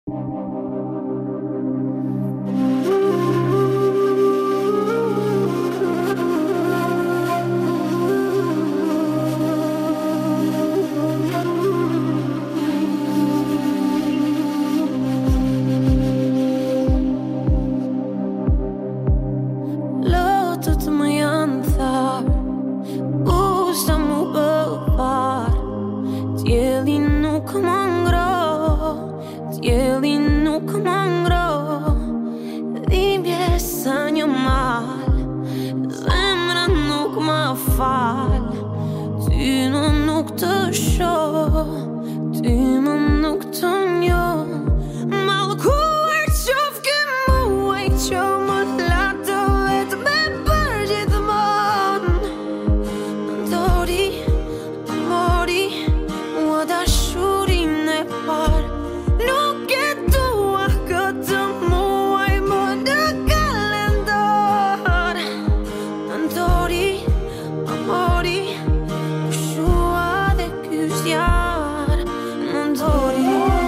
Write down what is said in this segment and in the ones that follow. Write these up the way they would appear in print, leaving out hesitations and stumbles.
Lotët më janë tharë, ushta mu bëpar. Tjeli nuk më ngro, tjeli nuk më ngro. Dhimbje sa një mal, zemra nuk më fal. Ty më nuk të shoh, ty më nuk të njoh. Mallkuar qof ke muaj që më lato vetë me për gjithmonë. Ndori, mori, mua dashurin e parë. Nuk e dua këtë muaj më në kalendar. Ndori, mori, shua dhe ky zjarr. Ndori.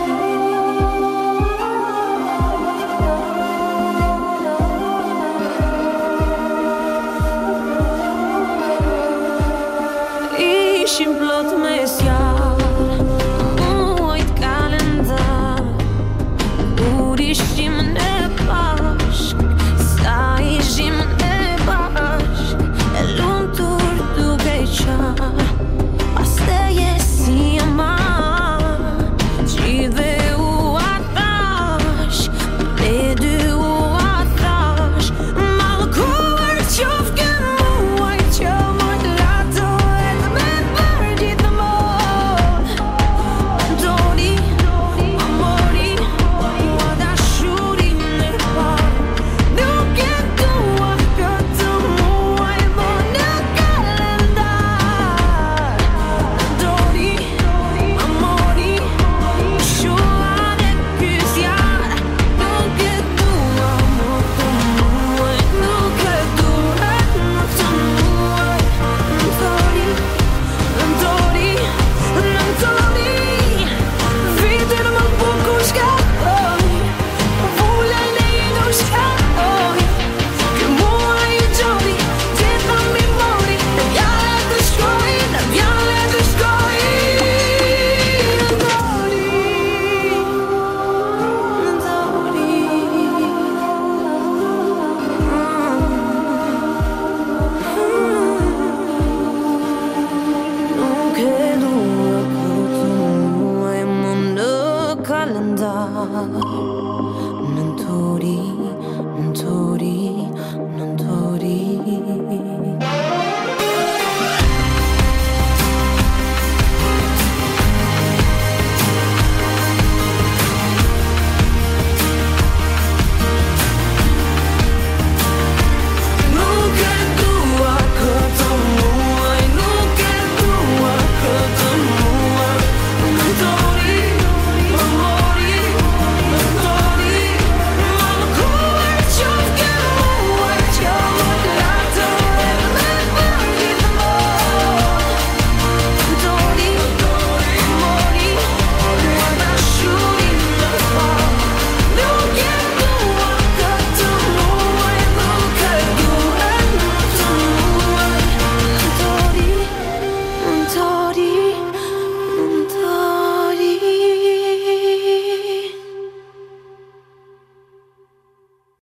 Ishim plot me zjarr, muajt kalendar. Kur ishim ne bashk, sa ishim ne bashk. E lumtur duke qarë, pasteje si amar. Gjithve u atash, ne dy u atash. Mallkuar qof ke muaj që më lato vetë me për gjithmonë. Ndori, amori, mua dashurin e parë. Nuk e dua këtë muaj më në kalendar. Ndori, amori, shua dhe ky zjarr. Nuk e dua më të muaj, nuk e dua më të muaj. Ndori, ndori, ndori. Vitin më bukur shkatoj, vullën e idur shkatoj. Ky muaj i gjori, gjitha mi mori. Në vjale të shkoj, në vjale të shkoj. Ndori, ndori. Nuk e dua këtë muaj më në kalendar. Nëntori, nëntori, nëntori.